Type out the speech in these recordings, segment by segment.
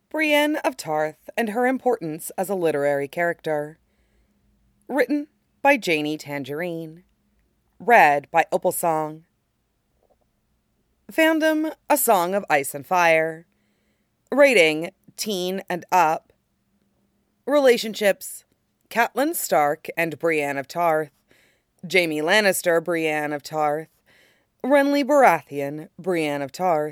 Brienne of Tarth and Her Importance as a Literary Character. Written by Janie Tangerine. Read by Opalsong. Fandom: A Song of Ice and Fire. Rating: teen and up. Relationships: Catelyn Stark and Brienne of Tarth. Jaime Lannister, Brienne of Tarth. Renly Baratheon, Brienne of Tarth.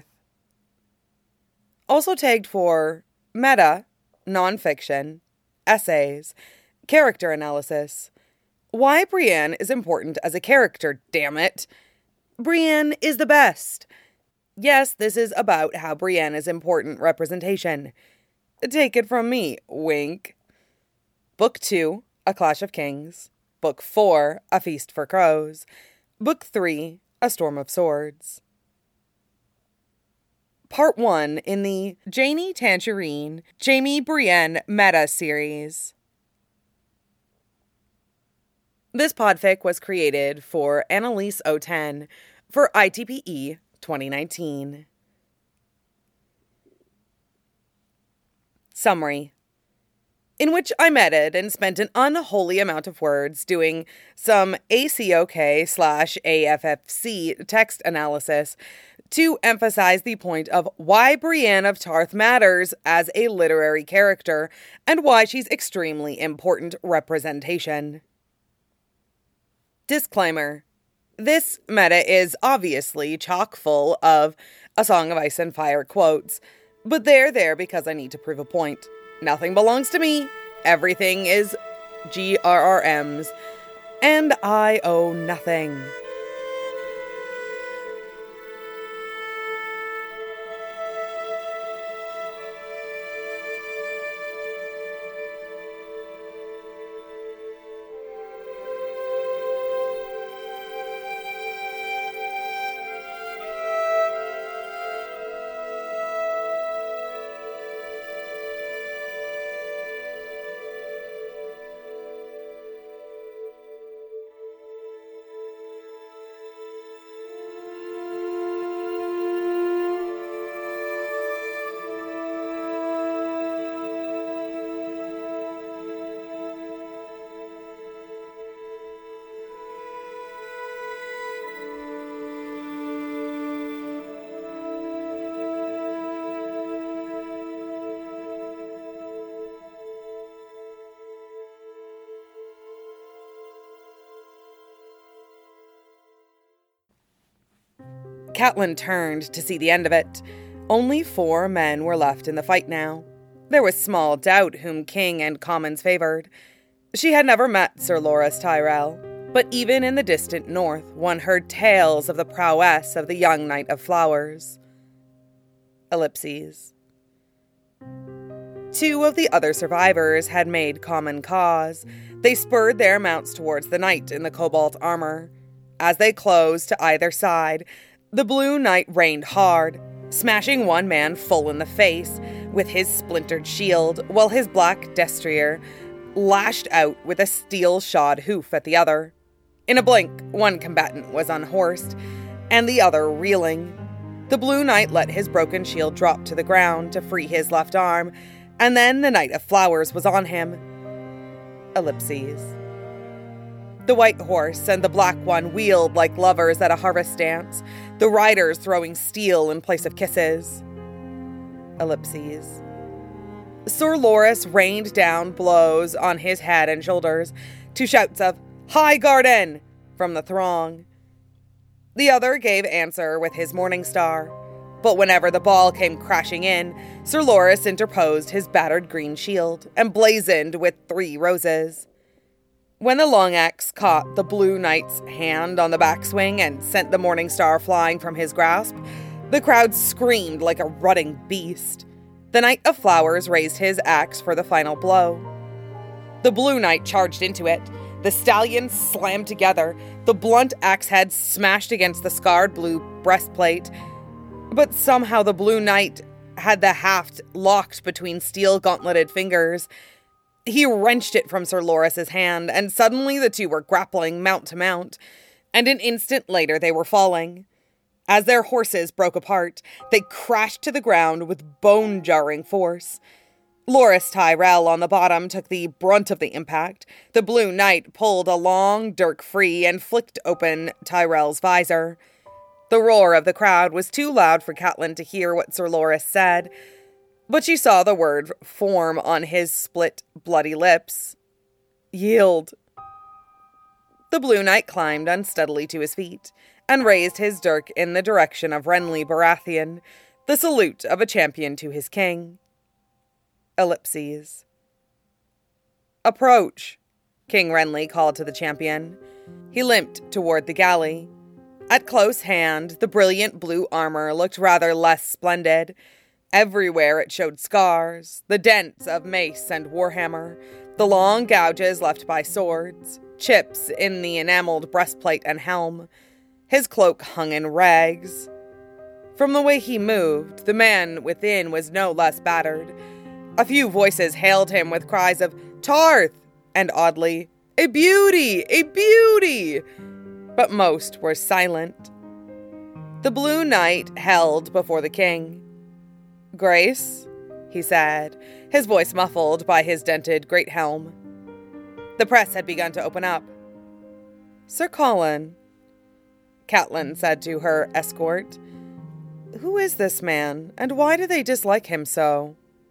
Also tagged for meta, nonfiction, essays, character analysis. Why Brienne is important as a character, damn it. Brienne is the best. Yes, this is about how Brienne is important representation. Take it from me, wink. Book 2, A Clash of Kings. Book 4, A Feast for Crows. Book 3, A Storm of Swords. Part 1 in the Janie Tangerine, Jaime Brienne meta series. This podfic was created for Annalise 010 for ITPE 2019. Summary. In which I meted and spent an unholy amount of words doing some ACOK/AFFC text analysis to emphasize the point of why Brienne of Tarth matters as a literary character and why she's extremely important representation. Disclaimer. This meta is obviously chock full of A Song of Ice and Fire quotes, but they're there because I need to prove a point. Nothing belongs to me. Everything is GRRM's. And I owe nothing. Catelyn turned to see the end of it. Only 4 men were left in the fight now. There was small doubt whom King and Commons favored. She had never met Sir Loras Tyrell, but even in the distant north, one heard tales of the prowess of the young Knight of Flowers. Ellipses. 2 of the other survivors had made common cause. They spurred their mounts towards the knight in the cobalt armor. As they closed to either side, the Blue Knight rained hard, smashing one man full in the face with his splintered shield, while his black destrier lashed out with a steel-shod hoof at the other. In a blink, one combatant was unhorsed, and the other reeling. The Blue Knight let his broken shield drop to the ground to free his left arm, and then the Knight of Flowers was on him. Ellipses. The white horse and the black one wheeled like lovers at a harvest dance, the riders throwing steel in place of kisses. Ellipses. Sir Loras rained down blows on his head and shoulders, to shouts of, "High Garden!" from the throng. The other gave answer with his morning star, but whenever the ball came crashing in, Sir Loras interposed his battered green shield and blazoned with 3 roses. When the long axe caught the Blue Knight's hand on the backswing and sent the morning star flying from his grasp, the crowd screamed like a rutting beast. The Knight of Flowers raised his axe for the final blow. The Blue Knight charged into it. The stallions slammed together. The blunt axe head smashed against the scarred blue breastplate. But somehow the Blue Knight had the haft locked between steel-gauntleted fingers. He wrenched it from Sir Loras's hand, and suddenly the two were grappling mount to mount, and an instant later they were falling. As their horses broke apart, they crashed to the ground with bone-jarring force. Loras Tyrell on the bottom took the brunt of the impact. The Blue Knight pulled a long dirk free and flicked open Tyrell's visor. The roar of the crowd was too loud for Catelyn to hear what Sir Loras said, but she saw the word form on his split, bloody lips. Yield. The Blue Knight climbed unsteadily to his feet and raised his dirk in the direction of Renly Baratheon, the salute of a champion to his king. Ellipses. Approach, King Renly called to the champion. He limped toward the galley. At close hand, the brilliant blue armor looked rather less splendid. Everywhere it showed scars, the dents of mace and warhammer, the long gouges left by swords, chips in the enameled breastplate and helm. His cloak hung in rags. From the way he moved, the man within was no less battered. A few voices hailed him with cries of, "Tarth!" and oddly, "A beauty! A beauty!" But most were silent. The Blue Knight held before the king. "Grace," he said, his voice muffled by his dented great helm. The press had begun to open up. "Sir Colin," Catelyn said to her escort, "who is this man, and why do they dislike him so?"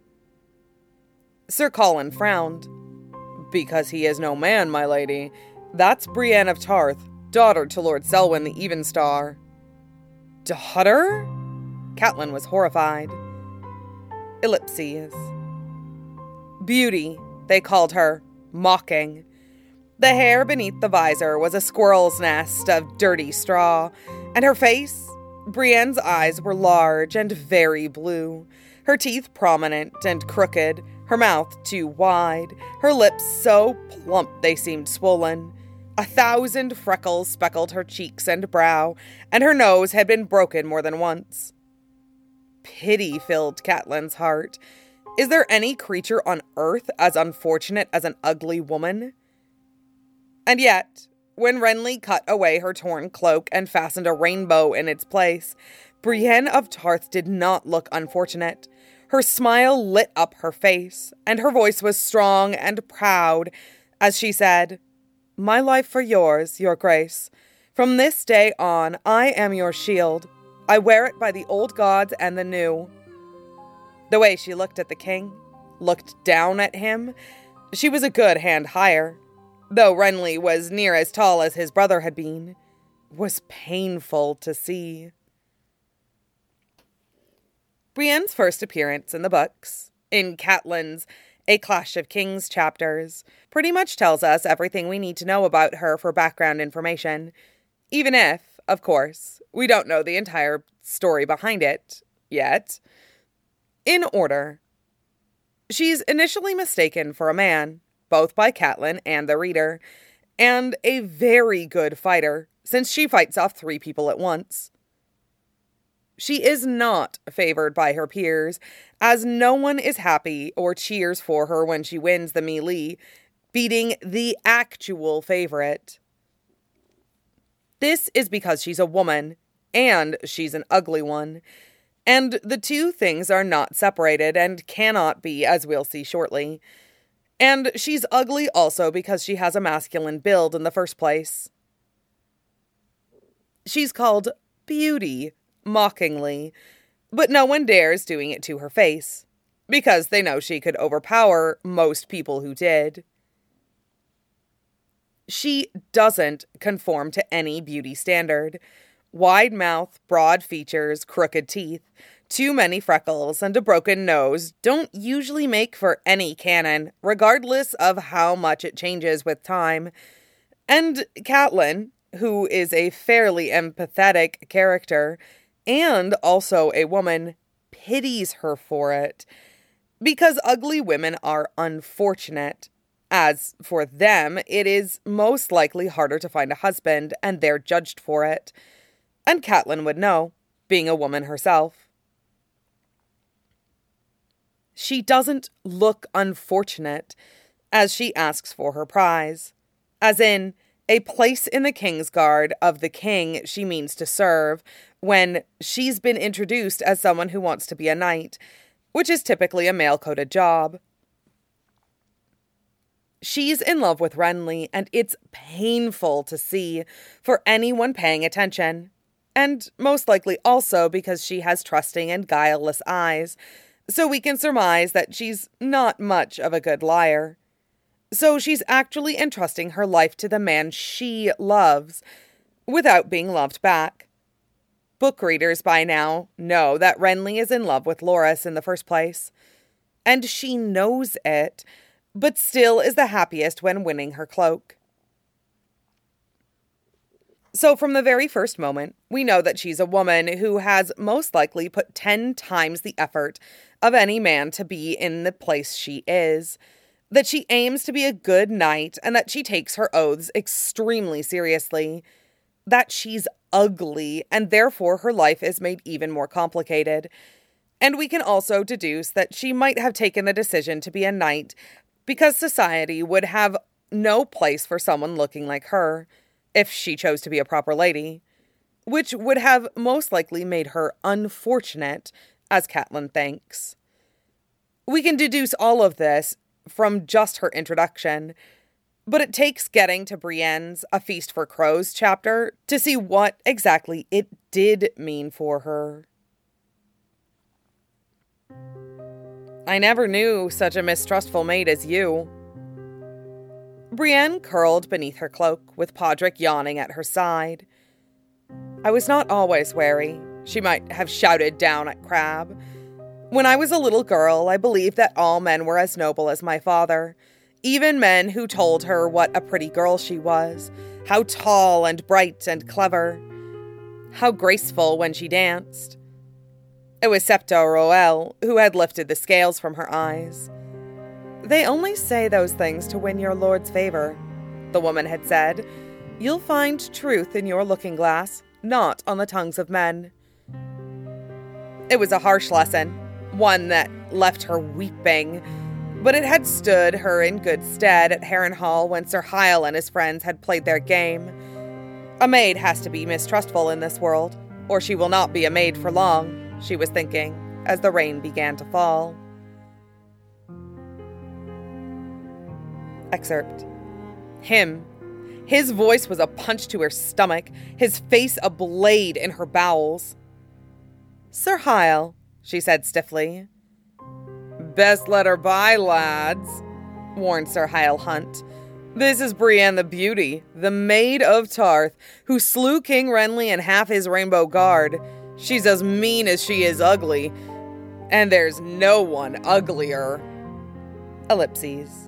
Sir Colin frowned. "Because he is no man, my lady. That's Brienne of Tarth, daughter to Lord Selwyn the Evenstar." "Daughter?" Catelyn was horrified. Ellipses. Beauty, they called her, mocking. The hair beneath the visor was a squirrel's nest of dirty straw, and her face, Brienne's eyes were large and very blue, her teeth prominent and crooked, her mouth too wide, her lips so plump they seemed swollen. 1,000 freckles speckled her cheeks and brow, and her nose had been broken more than once. Pity filled Catelyn's heart. Is there any creature on earth as unfortunate as an ugly woman? And yet, when Renly cut away her torn cloak and fastened a rainbow in its place, Brienne of Tarth did not look unfortunate. Her smile lit up her face, and her voice was strong and proud as she said, "My life for yours, your grace. From this day on, I am your shield. I wear it by the old gods and the new." The way she looked at the king, looked down at him, she was a good hand higher, though Renly was near as tall as his brother had been, was painful to see. Brienne's first appearance in the books, in Catelyn's A Clash of Kings chapters, pretty much tells us everything we need to know about her for background information, even if, of course, we don't know the entire story behind it yet. In order. She's initially mistaken for a man, both by Catelyn and the reader, and a very good fighter, since she fights off 3 people at once. She is not favored by her peers, as no one is happy or cheers for her when she wins the melee, beating the actual favorite. This is because she's a woman, and she's an ugly one, and the two things are not separated and cannot be, as we'll see shortly. And she's ugly also because she has a masculine build in the first place. She's called Beauty, mockingly, but no one dares doing it to her face, because they know she could overpower most people who did. She doesn't conform to any beauty standard. Wide mouth, broad features, crooked teeth, too many freckles, and a broken nose don't usually make for any canon, regardless of how much it changes with time. And Catelyn, who is a fairly empathetic character, and also a woman, pities her for it, because ugly women are unfortunate. As for them, it is most likely harder to find a husband, and they're judged for it. And Catelyn would know, being a woman herself. She doesn't look unfortunate as she asks for her prize. As in, a place in the Kingsguard of the king she means to serve when she's been introduced as someone who wants to be a knight, which is typically a male-coded job. She's in love with Renly, and it's painful to see for anyone paying attention. And most likely also because she has trusting and guileless eyes, so we can surmise that she's not much of a good liar. So she's actually entrusting her life to the man she loves, without being loved back. Book readers by now know that Renly is in love with Loras in the first place. And she knows it, but still is the happiest when winning her cloak. So from the very first moment, we know that she's a woman who has most likely put 10 times the effort of any man to be in the place she is, that she aims to be a good knight, and that she takes her oaths extremely seriously, that she's ugly, and therefore her life is made even more complicated. And we can also deduce that she might have taken the decision to be a knight because society would have no place for someone looking like her, if she chose to be a proper lady, which would have most likely made her unfortunate, as Catelyn thinks. We can deduce all of this from just her introduction, but it takes getting to Brienne's A Feast for Crows chapter to see what exactly it did mean for her. I never knew such a mistrustful maid as you. Brienne curled beneath her cloak, with Podrick yawning at her side. I was not always wary, she might have shouted down at Crabbe. When I was a little girl, I believed that all men were as noble as my father, even men who told her what a pretty girl she was, how tall and bright and clever, how graceful when she danced. It was Septa Roel who had lifted the scales from her eyes. They only say those things to win your lord's favor, the woman had said. You'll find truth in your looking glass, not on the tongues of men. It was a harsh lesson, one that left her weeping, but it had stood her in good stead at Harrenhal when Sir Hyle and his friends had played their game. A maid has to be mistrustful in this world, or she will not be a maid for long, she was thinking, as the rain began to fall. Excerpt. Him. His voice was a punch to her stomach, his face a blade in her bowels. Sir Hyle, she said stiffly. Best let her by, lads, warned Sir Hyle Hunt. This is Brienne the Beauty, the Maid of Tarth, who slew King Renly and half his Rainbow Guard. She's as mean as she is ugly, and there's no one uglier. Ellipses.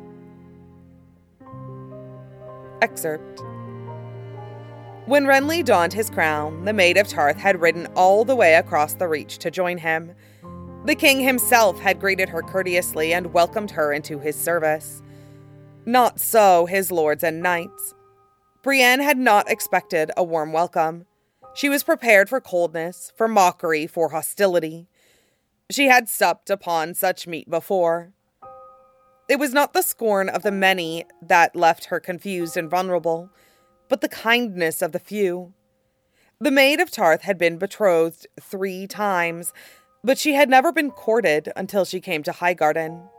Excerpt. When Renly donned his crown, the Maid of Tarth had ridden all the way across the Reach to join him. The king himself had greeted her courteously and welcomed her into his service. Not so his lords and knights. Brienne had not expected a warm welcome. She was prepared for coldness, for mockery, for hostility. She had supped upon such meat before. It was not the scorn of the many that left her confused and vulnerable, but the kindness of the few. The Maid of Tarth had been betrothed 3 times, but she had never been courted until she came to Highgarden.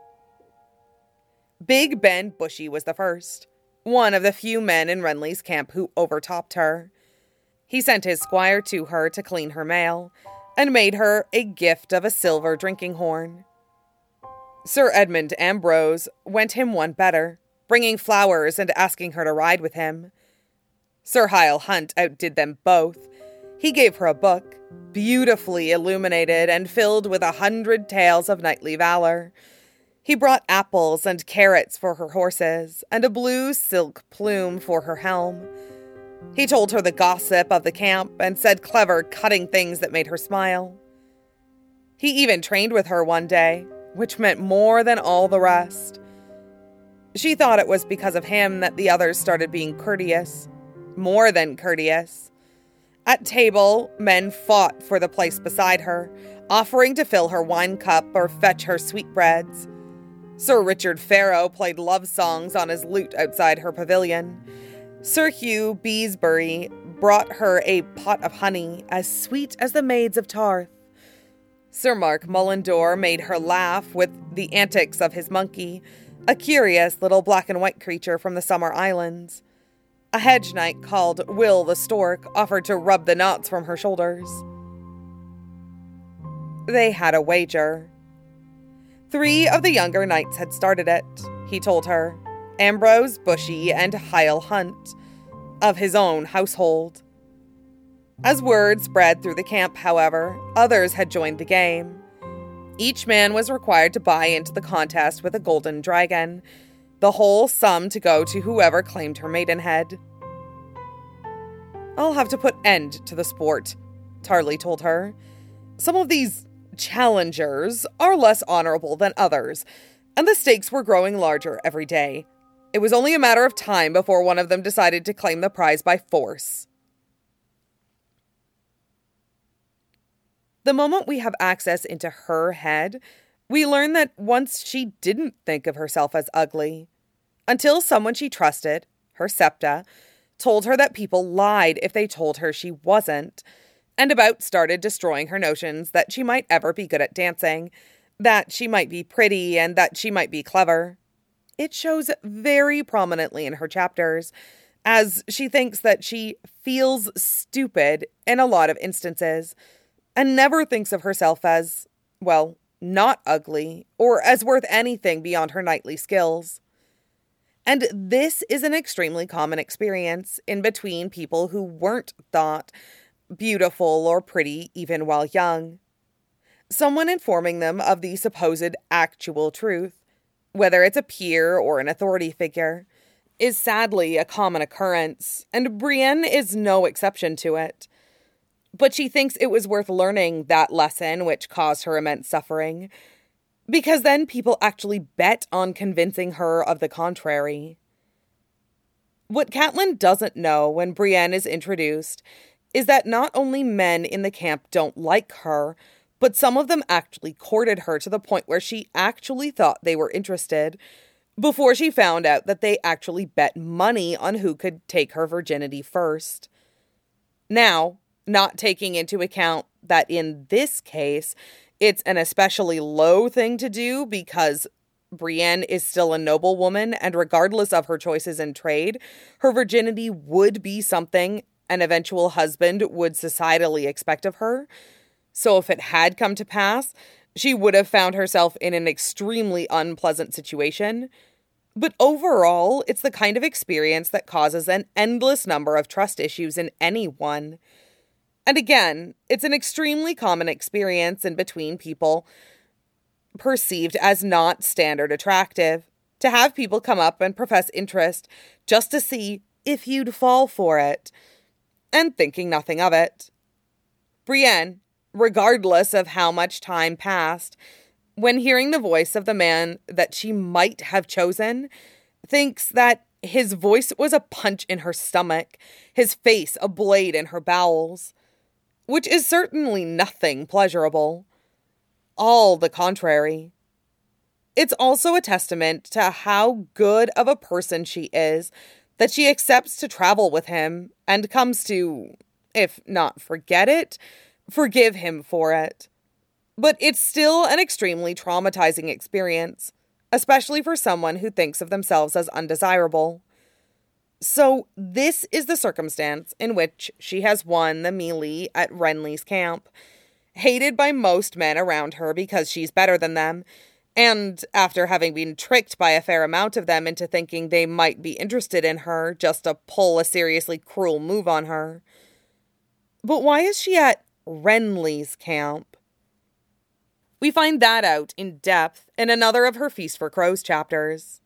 Big Ben Bushy was the first, one of the few men in Renly's camp who overtopped her. He sent his squire to her to clean her mail, and made her a gift of a silver drinking horn. Sir Edmund Ambrose went him one better, bringing flowers and asking her to ride with him. Sir Hyle Hunt outdid them both. He gave her a book, beautifully illuminated and filled with 100 tales of knightly valor. He brought apples and carrots for her horses, and a blue silk plume for her helm. He told her the gossip of the camp, and said clever, cutting things that made her smile. He even trained with her one day, which meant more than all the rest. She thought it was because of him that the others started being courteous. More than courteous. At table, men fought for the place beside her, offering to fill her wine cup or fetch her sweetbreads. Sir Richard Farrow played love songs on his lute outside her pavilion. Sir Hugh Beesbury brought her a pot of honey as sweet as the maids of Tarth. Sir Mark Mullendore made her laugh with the antics of his monkey, a curious little black and white creature from the Summer Islands. A hedge knight called Will the Stork offered to rub the knots from her shoulders. They had a wager. 3 of the younger knights had started it, he told her, Ambrose, Bushy, and Hyle Hunt, of his own household. As word spread through the camp, however, others had joined the game. Each man was required to buy into the contest with a golden dragon, the whole sum to go to whoever claimed her maidenhead. I'll have to put end to the sport, Tarley told her. Some of these challengers are less honorable than others, and the stakes were growing larger every day. It was only a matter of time before one of them decided to claim the prize by force. The moment we have access into her head, we learn that once she didn't think of herself as ugly, until someone she trusted, her Septa, told her that people lied if they told her she wasn't, and about started destroying her notions that she might ever be good at dancing, that she might be pretty, and that she might be clever. It shows very prominently in her chapters, as she thinks that she feels stupid in a lot of instances, and never thinks of herself as, well, not ugly, or as worth anything beyond her knightly skills. And this is an extremely common experience in between people who weren't thought beautiful or pretty even while young. Someone informing them of the supposed actual truth, whether it's a peer or an authority figure, is sadly a common occurrence, and Brienne is no exception to it. But she thinks it was worth learning that lesson, which caused her immense suffering, because then people actually bet on convincing her of the contrary. What Catelyn doesn't know when Brienne is introduced is that not only men in the camp don't like her, but some of them actually courted her to the point where she actually thought they were interested, before she found out that they actually bet money on who could take her virginity first. Now, not taking into account that in this case, it's an especially low thing to do because Brienne is still a noble woman, and regardless of her choices in trade, her virginity would be something an eventual husband would societally expect of her. So if it had come to pass, she would have found herself in an extremely unpleasant situation. But overall, it's the kind of experience that causes an endless number of trust issues in anyone. And again, it's an extremely common experience in between people perceived as not standard attractive, to have people come up and profess interest just to see if you'd fall for it, and thinking nothing of it. Brienne, regardless of how much time passed, when hearing the voice of the man that she might have chosen, thinks that his voice was a punch in her stomach, his face a blade in her bowels, which is certainly nothing pleasurable. All the contrary. It's also a testament to how good of a person she is that she accepts to travel with him and comes to, if not forget it, forgive him for it. But it's still an extremely traumatizing experience, especially for someone who thinks of themselves as undesirable. So this is the circumstance in which she has won the melee at Renly's camp, hated by most men around her because she's better than them, and after having been tricked by a fair amount of them into thinking they might be interested in her just to pull a seriously cruel move on her. But why is she at Renly's camp? We find that out in depth in another of her Feast for Crows chapters.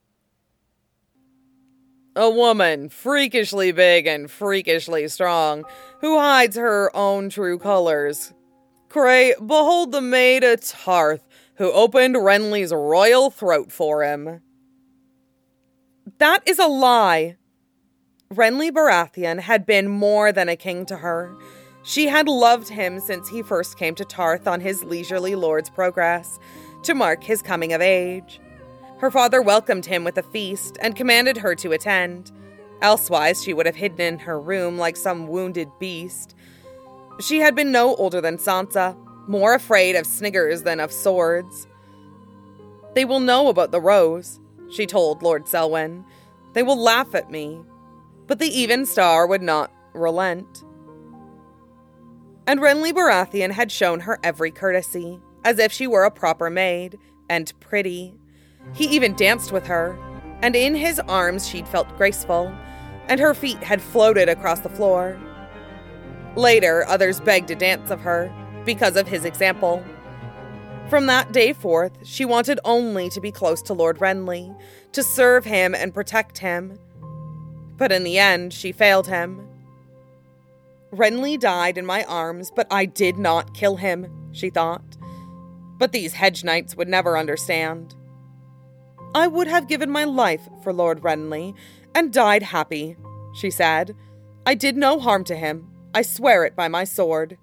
A woman, freakishly big and freakishly strong, who hides her own true colors. Cray, behold the maid at Tarth, who opened Renly's royal throat for him. That is a lie. Renly Baratheon had been more than a king to her. She had loved him since he first came to Tarth on his leisurely lord's progress, to mark his coming of age. Her father welcomed him with a feast and commanded her to attend, Elsewise, she would have hidden in her room like some wounded beast. She had been no older than Sansa, more afraid of sniggers than of swords. "They will know about the rose," she told Lord Selwyn. "They will laugh at me." But the Even Star would not relent. And Renly Baratheon had shown her every courtesy, as if she were a proper maid, and pretty. He even danced with her, and in his arms she'd felt graceful, and her feet had floated across the floor. Later, others begged a dance of her, because of his example. From that day forth, she wanted only to be close to Lord Renly, to serve him and protect him. But in the end, she failed him. "Renly died in my arms, but I did not kill him," she thought. But these hedge knights would never understand. "I would have given my life for Lord Renly, and died happy," she said. "I did no harm to him. I swear it by my sword."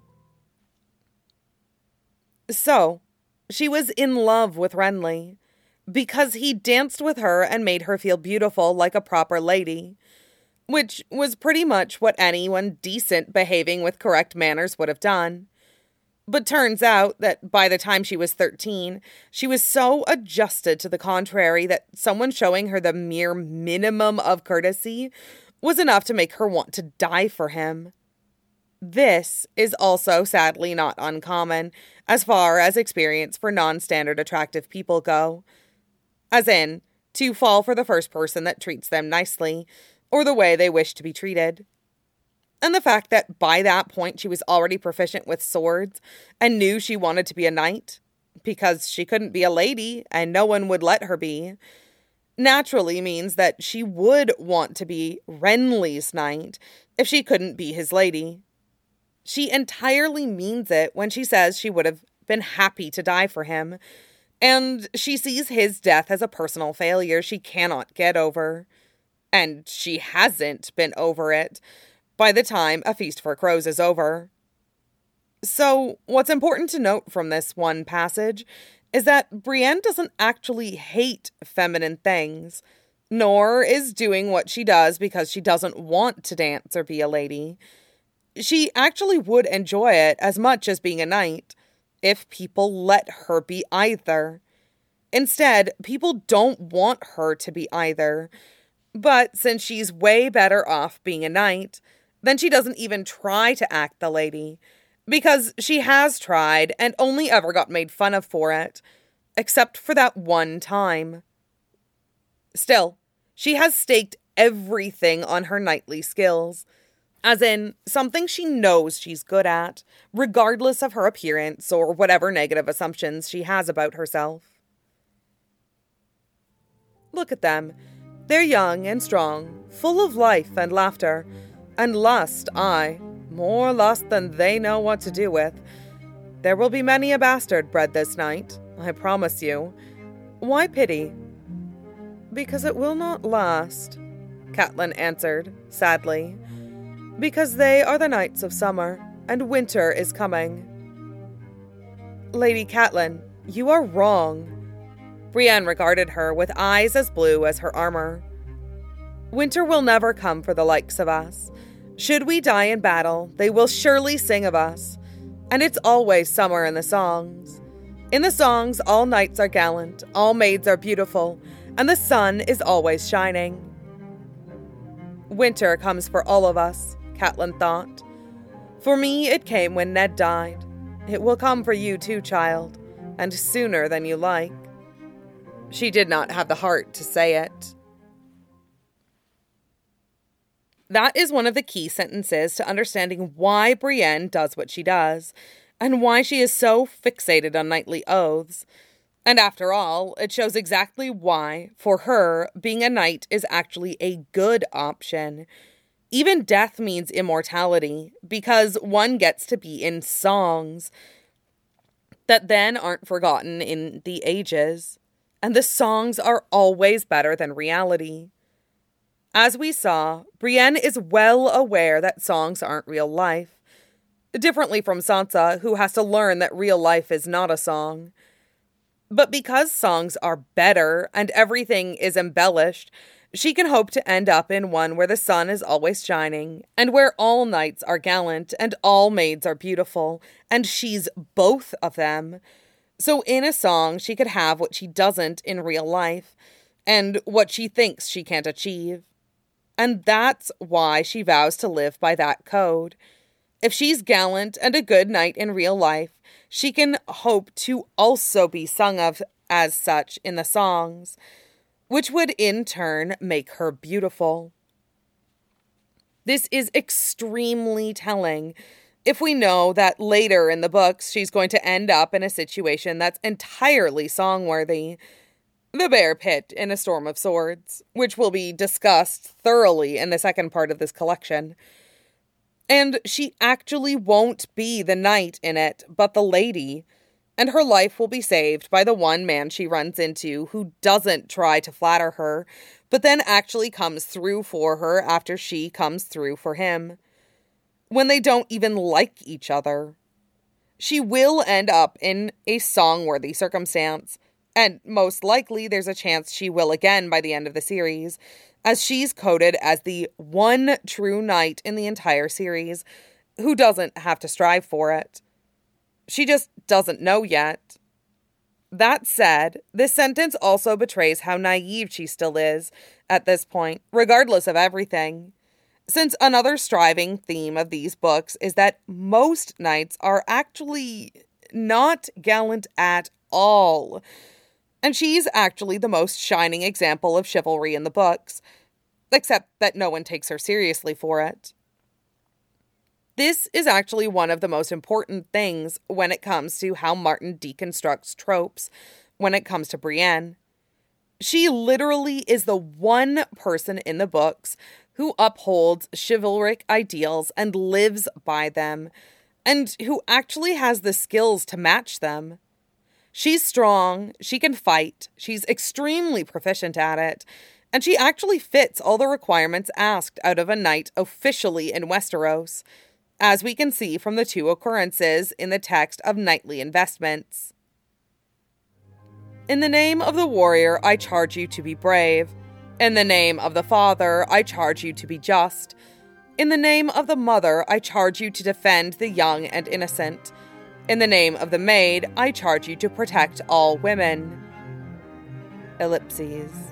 So, she was in love with Renly, because he danced with her and made her feel beautiful like a proper lady, which was pretty much what anyone decent behaving with correct manners would have done. But turns out that by the time she was 13, she was so adjusted to the contrary that someone showing her the mere minimum of courtesy was enough to make her want to die for him. This is also sadly not uncommon as far as experience for non-standard attractive people go. As in, to fall for the first person that treats them nicely, or the way they wish to be treated. And the fact that by that point she was already proficient with swords and knew she wanted to be a knight, because she couldn't be a lady and no one would let her be, naturally means that she would want to be Renly's knight if she couldn't be his lady. She entirely means it when she says she would have been happy to die for him, and she sees his death as a personal failure she cannot get over. And she hasn't been over it by the time A Feast for Crows is over. So, what's important to note from this one passage is that Brienne doesn't actually hate feminine things, nor is doing what she does because she doesn't want to dance or be a lady. She actually would enjoy it as much as being a knight, if people let her be either. Instead, people don't want her to be either. But since she's way better off being a knight, then she doesn't even try to act the lady, because she has tried and only ever got made fun of for it, except for that one time. Still, she has staked everything on her knightly skills, as in something she knows she's good at, regardless of her appearance or whatever negative assumptions she has about herself. Look at them. They're young and strong, full of life and laughter, and lust, aye, more lust than they know what to do with. There will be many a bastard bred this night, I promise you. Why pity? Because it will not last, Catelyn answered, sadly. Because they are the nights of summer, and winter is coming. Lady Catelyn, you are wrong. Brienne regarded her with eyes as blue as her armor. Winter will never come for the likes of us. Should we die in battle, they will surely sing of us. And it's always summer in the songs. In the songs, all knights are gallant, all maids are beautiful, and the sun is always shining. Winter comes for all of us, Catelyn thought. For me, it came when Ned died. It will come for you too, child, and sooner than you like. She did not have the heart to say it. That is one of the key sentences to understanding why Brienne does what she does, and why she is so fixated on knightly oaths. And after all, it shows exactly why, for her, being a knight is actually a good option. Even death means immortality, because one gets to be in songs that then aren't forgotten in the ages. And the songs are always better than reality. As we saw, Brienne is well aware that songs aren't real life. Differently from Sansa, who has to learn that real life is not a song. But because songs are better and everything is embellished, She can hope to end up in one where the sun is always shining, and where all knights are gallant, and all maids are beautiful, and she's both of them. So in a song, she could have what she doesn't in real life, and what she thinks she can't achieve. And that's why she vows to live by that code. If she's gallant and a good knight in real life, she can hope to also be sung of as such in the songs, which would in turn make her beautiful. This is extremely telling if we know that later in the books she's going to end up in a situation that's entirely songworthy. The Bear Pit in A Storm of Swords, which will be discussed thoroughly in the second part of this collection. And she actually won't be the knight in it, but the lady, and her life will be saved by the one man she runs into who doesn't try to flatter her, but then actually comes through for her after she comes through for him. When they don't even like each other. She will end up in a song-worthy circumstance, and most likely there's a chance she will again by the end of the series, as she's coded as the one true knight in the entire series who doesn't have to strive for it. She just doesn't know yet. That said, this sentence also betrays how naive she still is at this point, regardless of everything. Since another striving theme of these books is that most knights are actually not gallant at all. And she's actually the most shining example of chivalry in the books, except that no one takes her seriously for it. This is actually one of the most important things when it comes to how Martin deconstructs tropes when it comes to Brienne. She literally is the one person in the books who upholds chivalric ideals and lives by them, and who actually has the skills to match them. She's strong, she can fight, she's extremely proficient at it, and she actually fits all the requirements asked out of a knight officially in Westeros, as we can see from the two occurrences in the text of Knightly Investments. In the name of the warrior, I charge you to be brave. In the name of the father, I charge you to be just. In the name of the mother, I charge you to defend the young and innocent. In the name of the maid, I charge you to protect all women. Ellipses.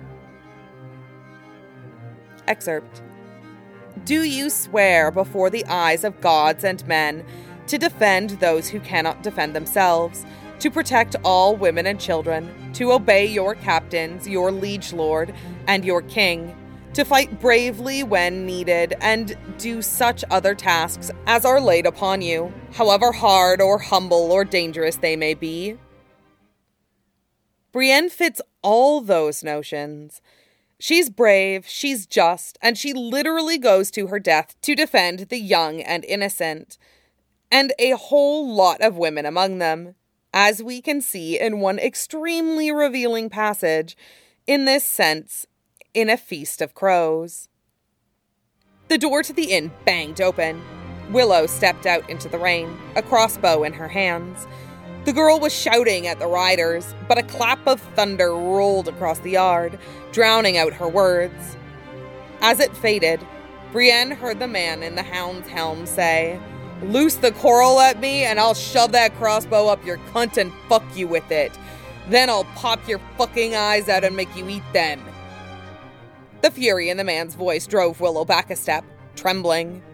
Excerpt. Do you swear before the eyes of gods and men to defend those who cannot defend themselves, to protect all women and children, to obey your captains, your liege lord, and your king, to fight bravely when needed, and do such other tasks as are laid upon you, however hard or humble or dangerous they may be? Brienne fits all those notions. She's brave, she's just, and she literally goes to her death to defend the young and innocent, and a whole lot of women among them, as we can see in one extremely revealing passage in this sense in A Feast of Crows. The door to the inn banged open. Willow stepped out into the rain, a crossbow in her hands. The girl was shouting at the riders, but a clap of thunder rolled across the yard, drowning out her words. As it faded, Brienne heard the man in the hound's helm say, "Loose the quarrel at me and I'll shove that crossbow up your cunt and fuck you with it. Then I'll pop your fucking eyes out and make you eat them." The fury in the man's voice drove Willow back a step, trembling.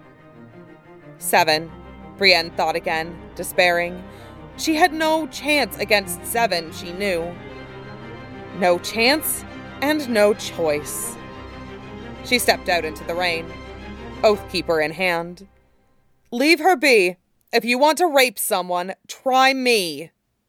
7, Brienne thought again, despairing. She had no chance against 7, she knew. No chance and no choice. She stepped out into the rain, Oathkeeper in hand. "Leave her be. If you want to rape someone, try me."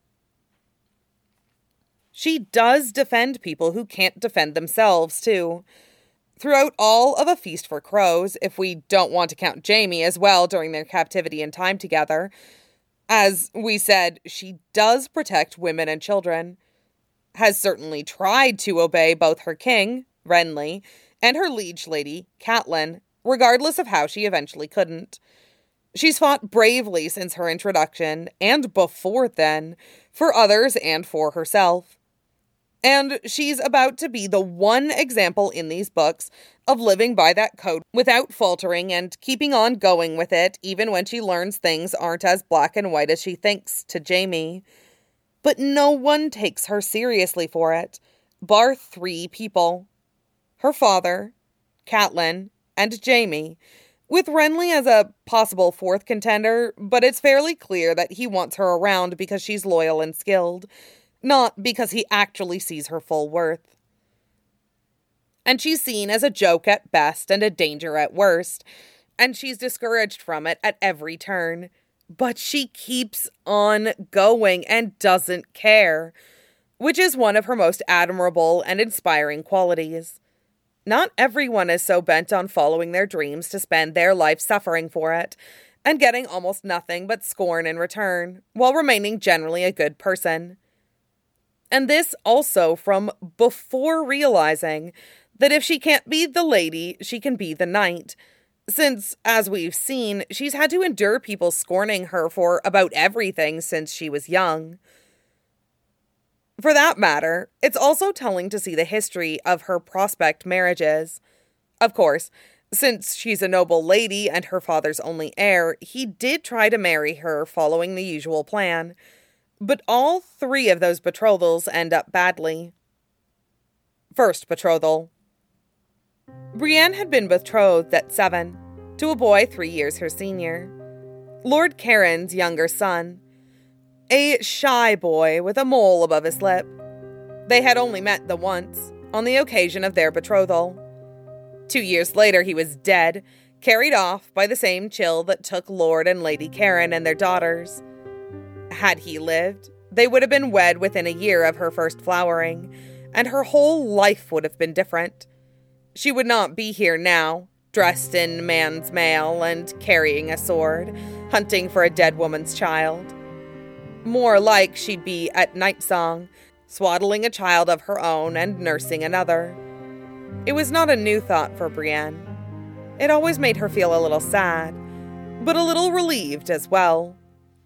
She does defend people who can't defend themselves, too. Throughout all of A Feast for Crows, if we don't want to count Jaime as well during their captivity and time together, as we said, she does protect women and children, has certainly tried to obey both her king, Renly, and her liege lady, Catelyn, regardless of how she eventually couldn't. She's fought bravely since her introduction, and before then, for others and for herself. And she's about to be the one example in these books of living by that code without faltering and keeping on going with it, even when she learns things aren't as black and white as she thinks to Jaime. But no one takes her seriously for it, bar 3 people. Her father, Catelyn, and Jaime, with Renly as a possible 4th contender, but it's fairly clear that he wants her around because she's loyal and skilled, not because he actually sees her full worth. And she's seen as a joke at best and a danger at worst, and she's discouraged from it at every turn. But she keeps on going and doesn't care, which is one of her most admirable and inspiring qualities. Not everyone is so bent on following their dreams to spend their life suffering for it, and getting almost nothing but scorn in return, while remaining generally a good person. And this also from before realizing that if she can't be the lady, she can be the knight. Since, as we've seen, she's had to endure people scorning her for about everything since she was young. For that matter, it's also telling to see the history of her prospect marriages. Of course, since she's a noble lady and her father's only heir, he did try to marry her following the usual plan. But all 3 of those betrothals end up badly. First betrothal. Brienne had been betrothed at 7, to a boy 3 years her senior. Lord Caron's younger son. A shy boy with a mole above his lip. They had only met the once, on the occasion of their betrothal. 2 years later he was dead, carried off by the same chill that took Lord and Lady Caron and their daughters. Had he lived, they would have been wed within a year of her first flowering, and her whole life would have been different. She would not be here now, dressed in man's mail and carrying a sword, hunting for a dead woman's child. More like she'd be at night song, swaddling a child of her own and nursing another. It was not a new thought for Brienne. It always made her feel a little sad, but a little relieved as well.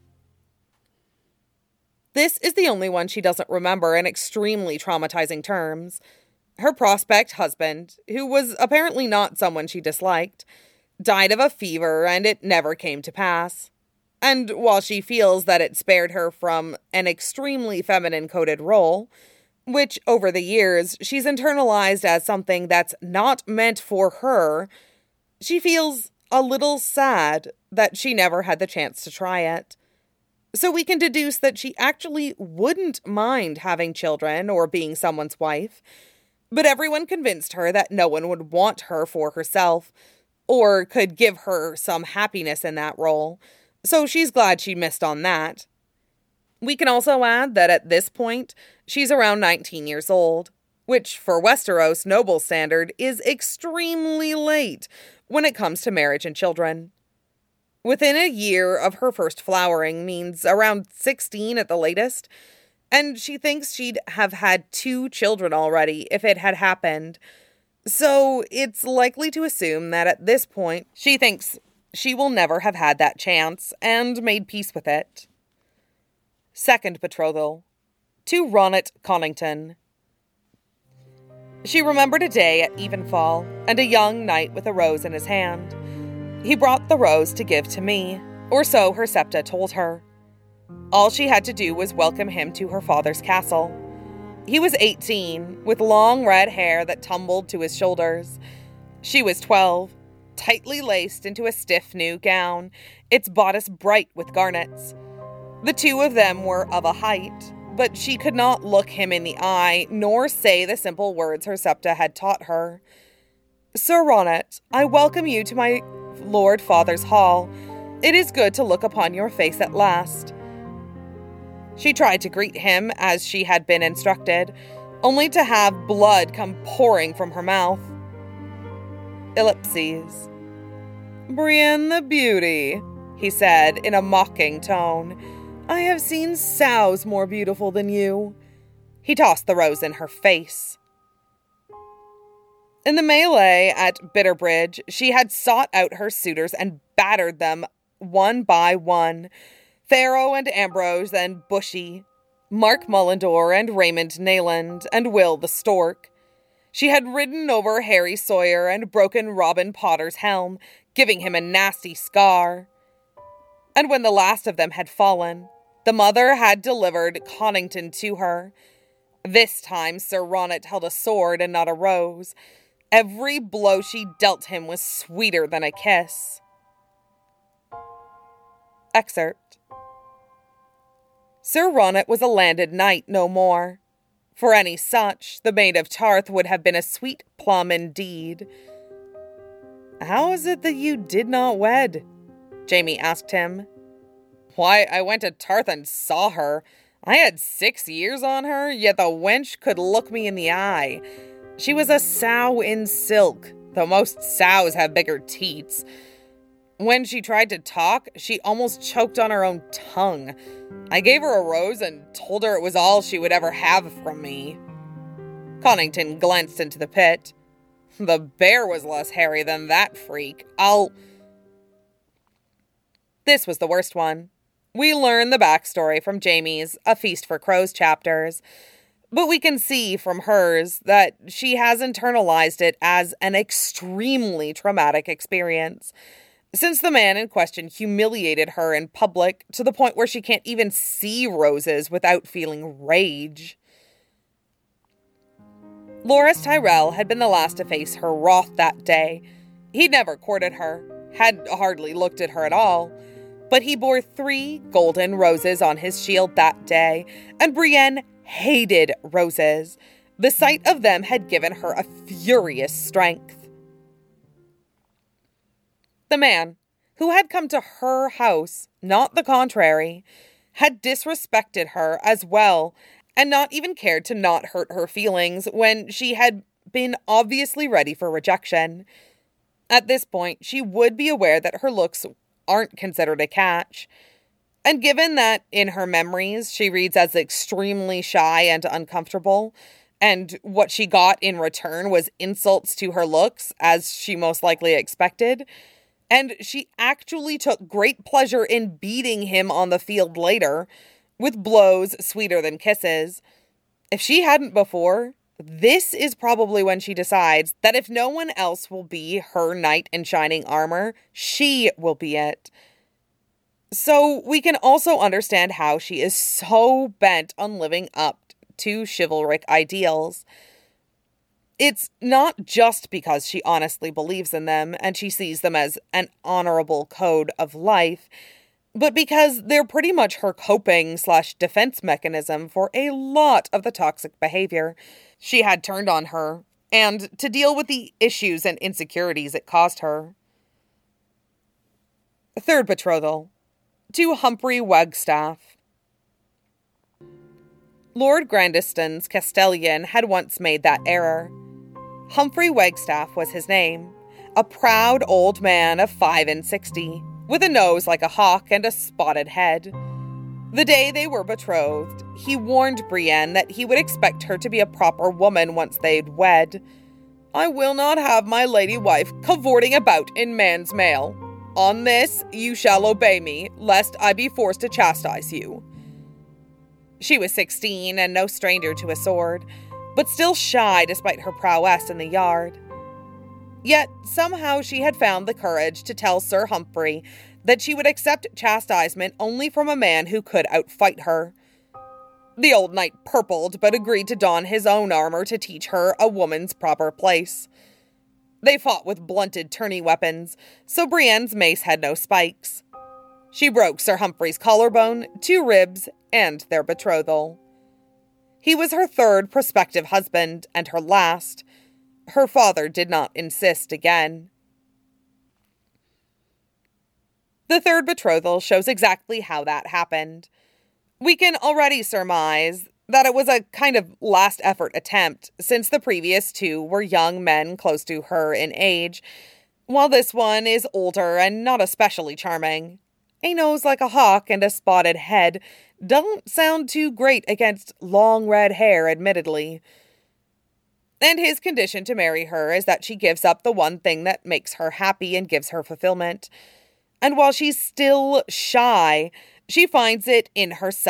This is the only one she doesn't remember in extremely traumatizing terms. Her prospect husband, who was apparently not someone she disliked, died of a fever and it never came to pass. And while she feels that it spared her from an extremely feminine-coded role, which over the years she's internalized as something that's not meant for her, she feels a little sad that she never had the chance to try it. So we can deduce that she actually wouldn't mind having children or being someone's wife, but everyone convinced her that no one would want her for herself, or could give her some happiness in that role, so she's glad she missed on that. We can also add that at this point, she's around 19 years old, which for Westeros noble standard is extremely late when it comes to marriage and children. Within a year of her first flowering means around 16 at the latest, and she thinks she'd have had 2 children already if it had happened. So it's likely to assume that at this point, she thinks she will never have had that chance and made peace with it. Second betrothal. To Ronnet Connington. She remembered a day at evenfall and a young knight with a rose in his hand. He brought the rose to give to me, or so her septa told her. All she had to do was welcome him to her father's castle. He was 18, with long red hair that tumbled to his shoulders. She was 12, tightly laced into a stiff new gown, its bodice bright with garnets. The 2 of them were of a height, but she could not look him in the eye, nor say the simple words her septa had taught her. Sir Ronnet, I welcome you to my Lord Father's hall. It is good to look upon your face at last. She tried to greet him as she had been instructed, only to have blood come pouring from her mouth. Ellipses. Brienne the Beauty, he said in a mocking tone. I have seen sows more beautiful than you. He tossed the rose in her face. In the melee at Bitterbridge, she had sought out her suitors and battered them one by one. Pharaoh and Ambrose and Bushy. Mark Mullendore and Raymond Nayland and Will the Stork. She had ridden over Harry Sawyer and broken Robin Potter's helm, giving him a nasty scar. And when the last of them had fallen, the mother had delivered Connington to her. This time Sir Ronnet held a sword and not a rose. Every blow she dealt him was sweeter than a kiss. Excerpt. Sir Ronnet was a landed knight no more. For any such, the Maid of Tarth would have been a sweet plum indeed. "How is it that you did not wed?" Jamie asked him. "Why, I went to Tarth and saw her. I had 6 years on her, yet the wench could look me in the eye. She was a sow in silk, though most sows have bigger teats. When she tried to talk, she almost choked on her own tongue. I gave her a rose and told her it was all she would ever have from me." Connington glanced into the pit. "The bear was less hairy than that freak. This was the worst one. We learn the backstory from Jamie's A Feast for Crows chapters, but we can see from hers that she has internalized it as an extremely traumatic experience, since the man in question humiliated her in public to the point where she can't even see roses without feeling rage. Loras Tyrell had been the last to face her wrath that day. He'd never courted her, had hardly looked at her at all, but he bore 3 golden roses on his shield that day, and Brienne hated roses. The sight of them had given her a furious strength. The man, who had come to her house, not the contrary, had disrespected her as well, and not even cared to not hurt her feelings when she had been obviously ready for rejection. At this point, she would be aware that her looks aren't considered a catch, and given that in her memories she reads as extremely shy and uncomfortable, and what she got in return was insults to her looks, as she most likely expected, and she actually took great pleasure in beating him on the field later, with blows sweeter than kisses. If she hadn't before, this is probably when she decides that if no one else will be her knight in shining armor, she will be it. So we can also understand how she is so bent on living up to chivalric ideals. It's not just because she honestly believes in them and she sees them as an honorable code of life, but because they're pretty much her coping/defense mechanism for a lot of the toxic behavior she had turned on her, and to deal with the issues and insecurities it caused her. Third betrothal. To Humphrey Wagstaff. Lord Grandiston's Castellan had once made that error. Humphrey Wagstaff was his name, a proud old man of 65, with a nose like a hawk and a spotted head. The day they were betrothed, he warned Brienne that he would expect her to be a proper woman once they'd wed. "I will not have my lady wife cavorting about in man's mail. On this you shall obey me, lest I be forced to chastise you." She was 16 and no stranger to a sword, but still shy despite her prowess in the yard. Yet somehow she had found the courage to tell Sir Humphrey that she would accept chastisement only from a man who could outfight her. The old knight purpled, but agreed to don his own armor to teach her a woman's proper place. They fought with blunted tourney weapons, so Brienne's mace had no spikes. She broke Sir Humphrey's collarbone, 2 ribs, and their betrothal. He was her 3rd prospective husband, and her last. Her father did not insist again. The 3rd betrothal shows exactly how that happened. We can already surmise that it was a kind of last-effort attempt, since the previous 2 were young men close to her in age, while this one is older and not especially charming. A nose like a hawk and a spotted head don't sound too great against long red hair, admittedly. And his condition to marry her is that she gives up the one thing that makes her happy and gives her fulfillment. And while she's still shy, she finds it in herself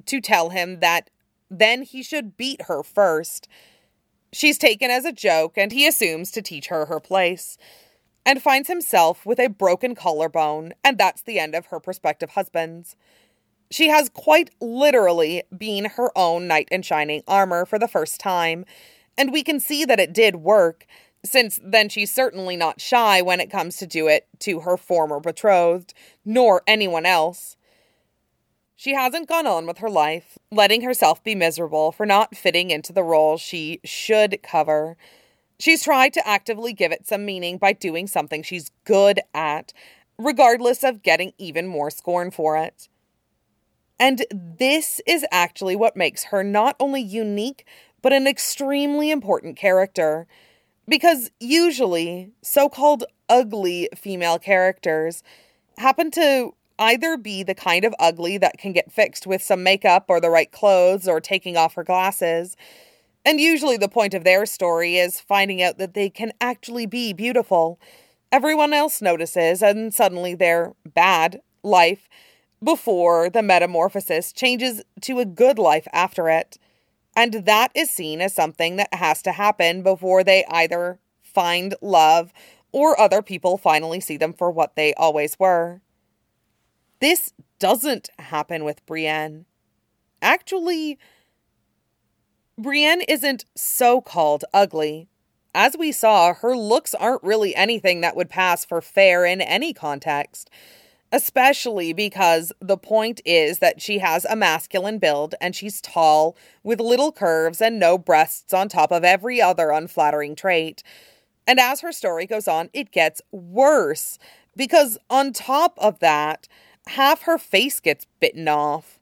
to tell him that then he should beat her first. She's taken as a joke, and he assumes to teach her her place, and finds himself with a broken collarbone, and that's the end of her prospective husbands. She has quite literally been her own knight in shining armor for the first time, and we can see that it did work, since then she's certainly not shy when it comes to do it to her former betrothed, nor anyone else. She hasn't gone on with her life, letting herself be miserable for not fitting into the role she should cover. She's tried to actively give it some meaning by doing something she's good at, regardless of getting even more scorn for it. And this is actually what makes her not only unique, but an extremely important character. Because usually, so-called ugly female characters happen to either be the kind of ugly that can get fixed with some makeup or the right clothes or taking off her glasses. And usually the point of their story is finding out that they can actually be beautiful. Everyone else notices, and suddenly their bad life before the metamorphosis changes to a good life after it. And that is seen as something that has to happen before they either find love or other people finally see them for what they always were. This doesn't happen with Brienne. Actually, Brienne isn't so-called ugly. As we saw, her looks aren't really anything that would pass for fair in any context. Especially because the point is that she has a masculine build and she's tall, with little curves and no breasts on top of every other unflattering trait. And as her story goes on, it gets worse. Because on top of that, half her face gets bitten off.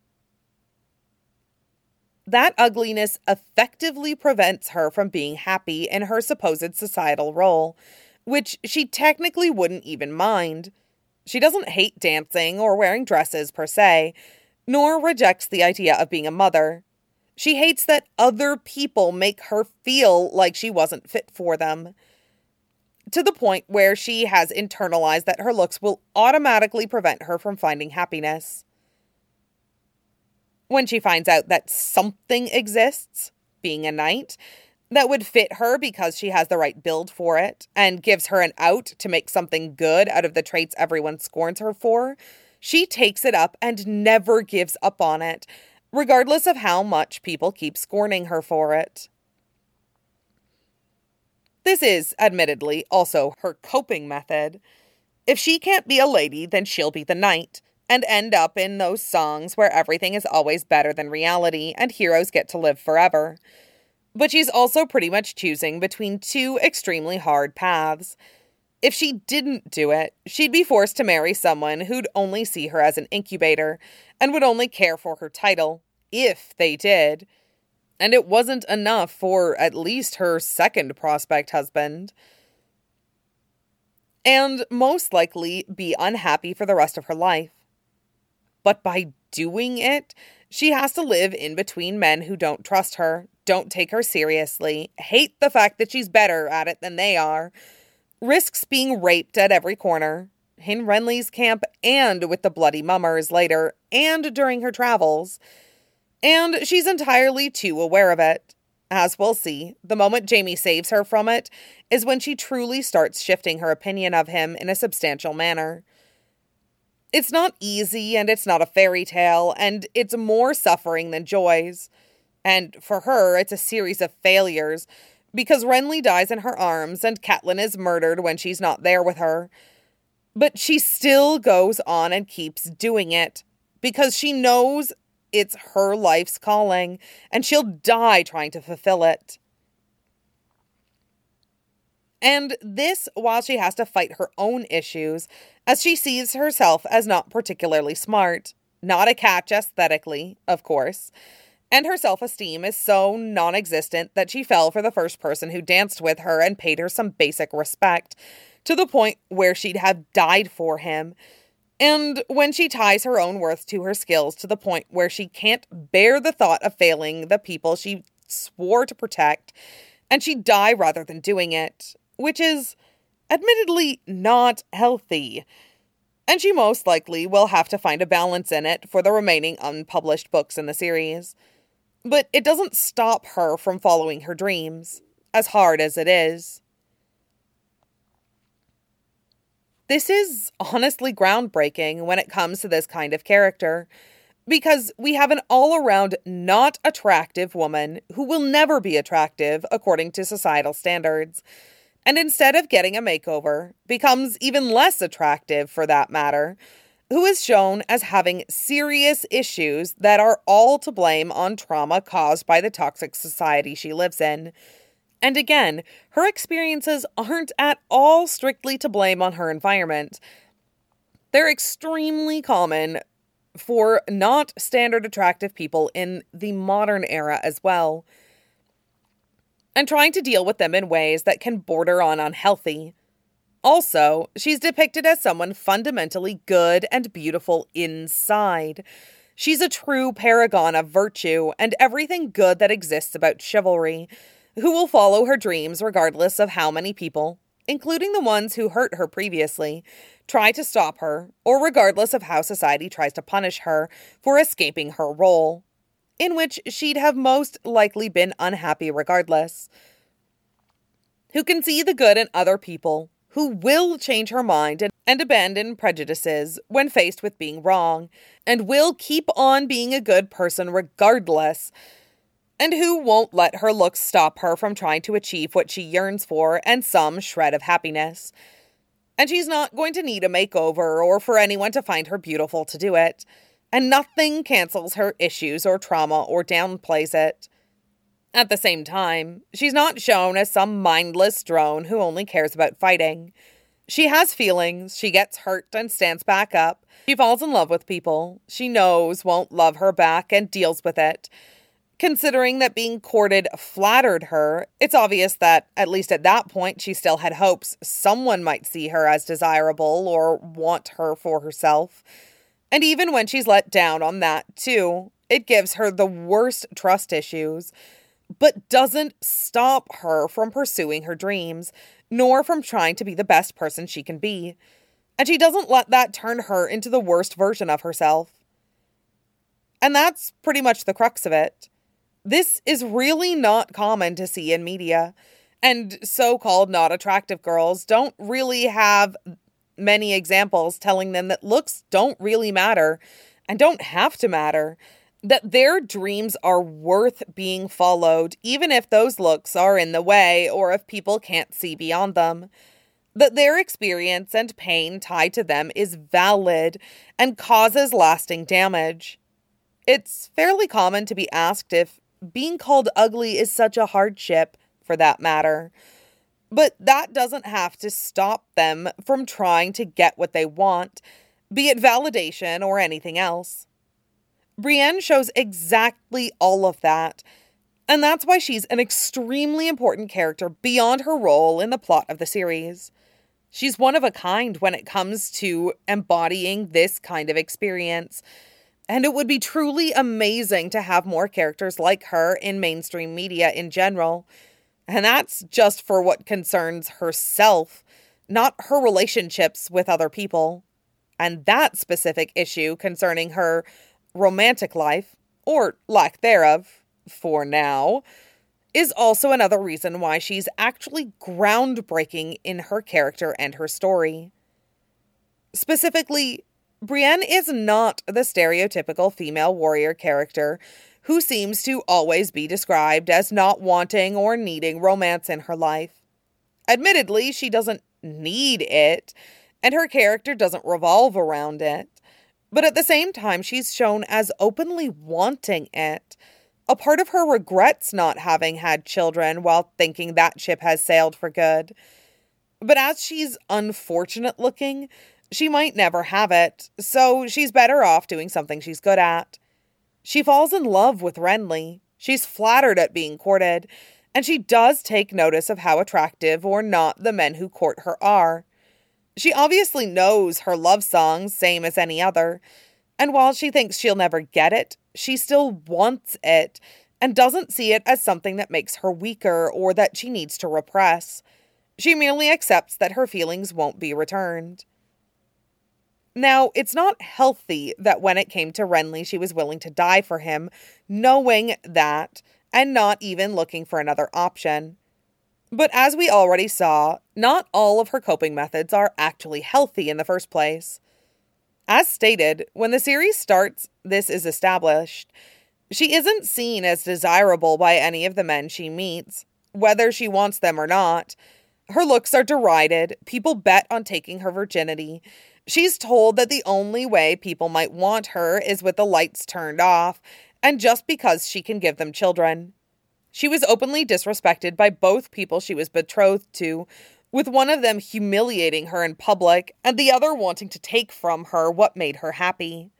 That ugliness effectively prevents her from being happy in her supposed societal role, which she technically wouldn't even mind. She doesn't hate dancing or wearing dresses per se, nor rejects the idea of being a mother. She hates that other people make her feel like she wasn't fit for them, to the point where she has internalized that her looks will automatically prevent her from finding happiness. When she finds out that something exists, being a knight, that would fit her because she has the right build for it, and gives her an out to make something good out of the traits everyone scorns her for, she takes it up and never gives up on it, regardless of how much people keep scorning her for it. This is, admittedly, also her coping method. If she can't be a lady, then she'll be the knight, and end up in those songs where everything is always better than reality, and heroes get to live forever. But she's also pretty much choosing between two extremely hard paths. If she didn't do it, she'd be forced to marry someone who'd only see her as an incubator, and would only care for her title, if they did. And it wasn't enough for at least her second prospect husband. And most likely be unhappy for the rest of her life. But by doing it, she has to live in between men who don't trust her, don't take her seriously, hate the fact that she's better at it than they are, risks being raped at every corner, in Renly's camp and with the Bloody Mummers later and during her travels. And she's entirely too aware of it. As we'll see, the moment Jaime saves her from it is when she truly starts shifting her opinion of him in a substantial manner. It's not easy, and it's not a fairy tale, and it's more suffering than joys. And for her, it's a series of failures, because Renly dies in her arms, and Catelyn is murdered when she's not there with her. But she still goes on and keeps doing it, because she knows it's her life's calling, and she'll die trying to fulfill it. And this while she has to fight her own issues, as she sees herself as not particularly smart, not a catch aesthetically, of course, and her self-esteem is so non-existent that she fell for the first person who danced with her and paid her some basic respect, to the point where she'd have died for him. And when she ties her own worth to her skills to the point where she can't bear the thought of failing the people she swore to protect, and she'd die rather than doing it, which is admittedly not healthy. And she most likely will have to find a balance in it for the remaining unpublished books in the series. But it doesn't stop her from following her dreams, as hard as it is. This is honestly groundbreaking when it comes to this kind of character, because we have an all-around not attractive woman who will never be attractive according to societal standards, and instead of getting a makeover, becomes even less attractive for that matter, who is shown as having serious issues that are all to blame on trauma caused by the toxic society she lives in. And again, her experiences aren't at all strictly to blame on her environment. They're extremely common for not standard attractive people in the modern era as well, and trying to deal with them in ways that can border on unhealthy. Also, she's depicted as someone fundamentally good and beautiful inside. She's a true paragon of virtue and everything good that exists about chivalry, who will follow her dreams regardless of how many people, including the ones who hurt her previously, try to stop her, or regardless of how society tries to punish her for escaping her role, in which she'd have most likely been unhappy regardless. Who can see the good in other people, who will change her mind and abandon prejudices when faced with being wrong, and will keep on being a good person regardless, and who won't let her looks stop her from trying to achieve what she yearns for and some shred of happiness. And she's not going to need a makeover or for anyone to find her beautiful to do it, and nothing cancels her issues or trauma or downplays it. At the same time, she's not shown as some mindless drone who only cares about fighting. She has feelings, she gets hurt and stands back up, she falls in love with people she knows won't love her back and deals with it. Considering that being courted flattered her, it's obvious that, at least at that point, she still had hopes someone might see her as desirable or want her for herself. And even when she's let down on that, too, it gives her the worst trust issues, but doesn't stop her from pursuing her dreams, nor from trying to be the best person she can be. And she doesn't let that turn her into the worst version of herself. And that's pretty much the crux of it. This is really not common to see in media, and so-called not attractive girls don't really have many examples telling them that looks don't really matter and don't have to matter, that their dreams are worth being followed even if those looks are in the way or if people can't see beyond them, that their experience and pain tied to them is valid and causes lasting damage. It's fairly common to be asked if being called ugly is such a hardship, for that matter. But that doesn't have to stop them from trying to get what they want, be it validation or anything else. Brienne shows exactly all of that, and that's why she's an extremely important character beyond her role in the plot of the series. She's one of a kind when it comes to embodying this kind of experience, and it would be truly amazing to have more characters like her in mainstream media in general. And that's just for what concerns herself, not her relationships with other people. And that specific issue concerning her romantic life, or lack thereof, for now, is also another reason why she's actually groundbreaking in her character and her story. Specifically, Brienne is not the stereotypical female warrior character who seems to always be described as not wanting or needing romance in her life. Admittedly, she doesn't need it, and her character doesn't revolve around it. But at the same time, she's shown as openly wanting it. A part of her regrets not having had children while thinking that ship has sailed for good. But as she's unfortunate looking, she might never have it, so she's better off doing something she's good at. She falls in love with Renly. She's flattered at being courted, and she does take notice of how attractive or not the men who court her are. She obviously knows her love songs, same as any other, and while she thinks she'll never get it, she still wants it, and doesn't see it as something that makes her weaker or that she needs to repress. She merely accepts that her feelings won't be returned. Now, it's not healthy that when it came to Renly, she was willing to die for him, knowing that, and not even looking for another option. But as we already saw, not all of her coping methods are actually healthy in the first place. As stated, when the series starts, this is established. She isn't seen as desirable by any of the men she meets, whether she wants them or not. Her looks are derided, people bet on taking her virginity. She's told that the only way people might want her is with the lights turned off, and just because she can give them children. She was openly disrespected by both people she was betrothed to, with one of them humiliating her in public and the other wanting to take from her what made her happy.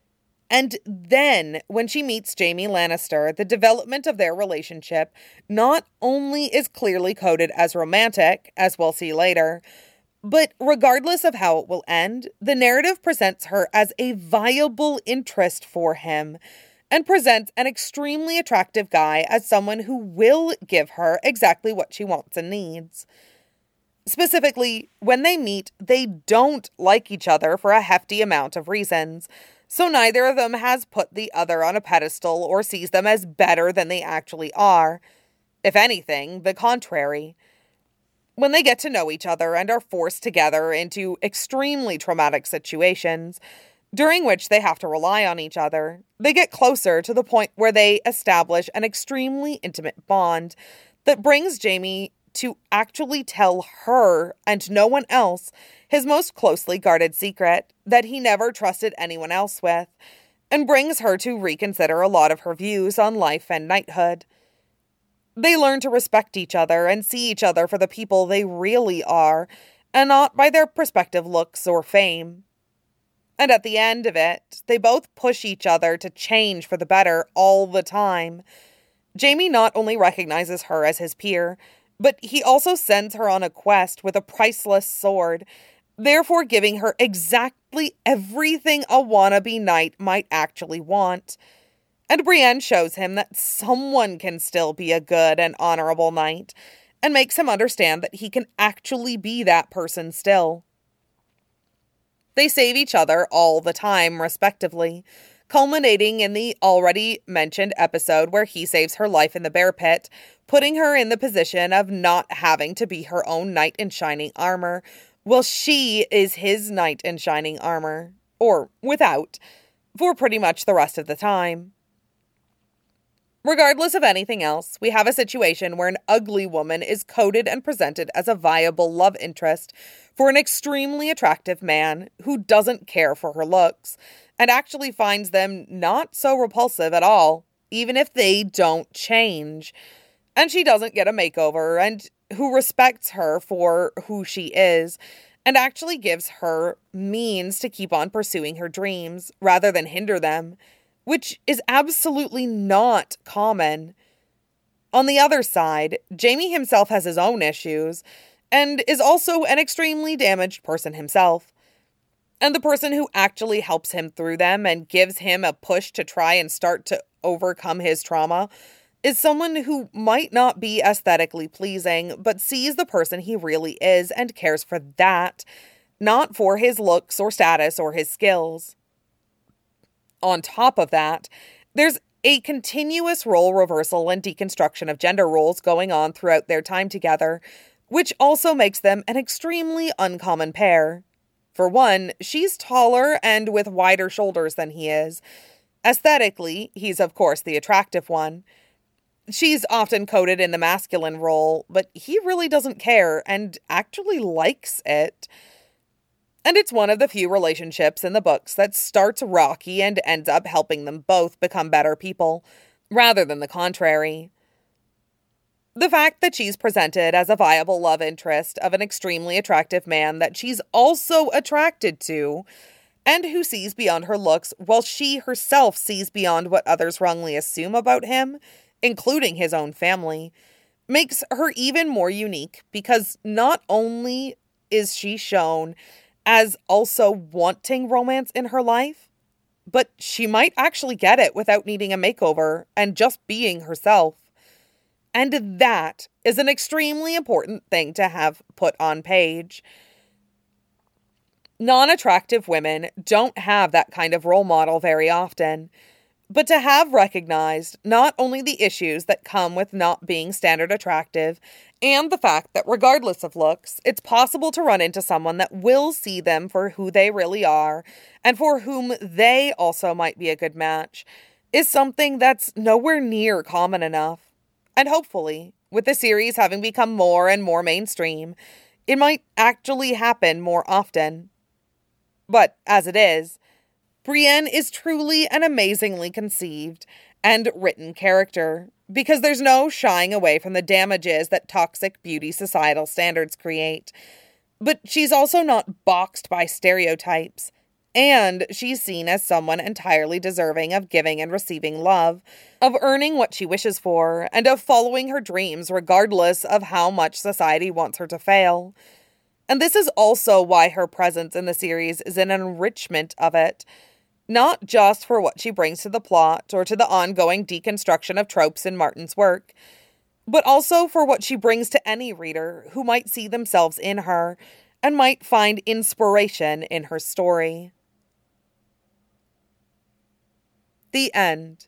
And then, when she meets Jaime Lannister, the development of their relationship not only is clearly coded as romantic, as we'll see later, but regardless of how it will end, the narrative presents her as a viable interest for him, and presents an extremely attractive guy as someone who will give her exactly what she wants and needs. Specifically, when they meet, they don't like each other for a hefty amount of reasons, so neither of them has put the other on a pedestal or sees them as better than they actually are. If anything, the contrary. When they get to know each other and are forced together into extremely traumatic situations, during which they have to rely on each other, they get closer to the point where they establish an extremely intimate bond that brings Jaime to actually tell her and no one else his most closely guarded secret that he never trusted anyone else with, and brings her to reconsider a lot of her views on life and knighthood. They learn to respect each other and see each other for the people they really are, and not by their prospective looks or fame. And at the end of it, they both push each other to change for the better all the time. Jaime not only recognizes her as his peer, but he also sends her on a quest with a priceless sword, therefore giving her exactly everything a wannabe knight might actually want. And Brienne shows him that someone can still be a good and honorable knight, and makes him understand that he can actually be that person still. They save each other all the time, respectively, culminating in the already mentioned episode where he saves her life in the bear pit, putting her in the position of not having to be her own knight in shining armor, while she is his knight in shining armor, or without, for pretty much the rest of the time. Regardless of anything else, we have a situation where an ugly woman is coded and presented as a viable love interest for an extremely attractive man who doesn't care for her looks, and actually finds them not so repulsive at all, even if they don't change. And she doesn't get a makeover, and who respects her for who she is, and actually gives her means to keep on pursuing her dreams, rather than hinder them, which is absolutely not common. On the other side, Jaime himself has his own issues, and is also an extremely damaged person himself. And the person who actually helps him through them and gives him a push to try and start to overcome his trauma is someone who might not be aesthetically pleasing, but sees the person he really is and cares for that, not for his looks or status or his skills. On top of that, there's a continuous role reversal and deconstruction of gender roles going on throughout their time together, which also makes them an extremely uncommon pair. For one, she's taller and with wider shoulders than he is. Aesthetically, he's of course the attractive one. She's often coded in the masculine role, but he really doesn't care and actually likes it. And it's one of the few relationships in the books that starts rocky and ends up helping them both become better people, rather than the contrary. The fact that she's presented as a viable love interest of an extremely attractive man that she's also attracted to, and who sees beyond her looks while she herself sees beyond what others wrongly assume about him, including his own family, makes her even more unique because not only is she shown as also wanting romance in her life, but she might actually get it without needing a makeover and just being herself. And that is an extremely important thing to have put on page. Non-attractive women don't have that kind of role model very often. But to have recognized not only the issues that come with not being standard attractive, and the fact that regardless of looks, it's possible to run into someone that will see them for who they really are, and for whom they also might be a good match, is something that's nowhere near common enough. And hopefully, with the series having become more and more mainstream, it might actually happen more often. But as it is, Brienne is truly an amazingly conceived and written character, because there's no shying away from the damages that toxic beauty societal standards create. But she's also not boxed by stereotypes, and she's seen as someone entirely deserving of giving and receiving love, of earning what she wishes for, and of following her dreams regardless of how much society wants her to fail. And this is also why her presence in the series is an enrichment of it. Not just for what she brings to the plot or to the ongoing deconstruction of tropes in Martin's work, but also for what she brings to any reader who might see themselves in her and might find inspiration in her story. The end.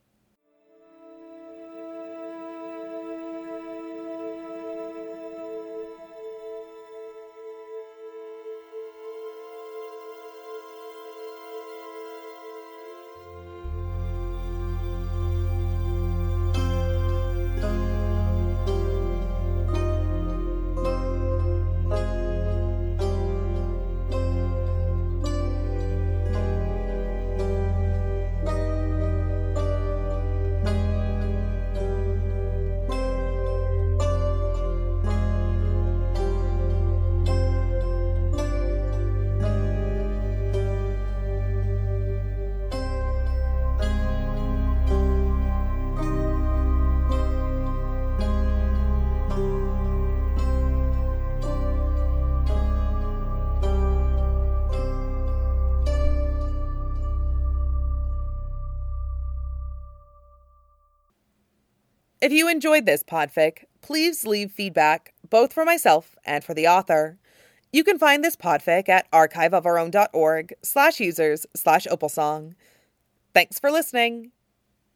If you enjoyed this podfic, please leave feedback, both for myself and for the author. You can find this podfic at archiveofourown.org/users/opalsong. Thanks for listening.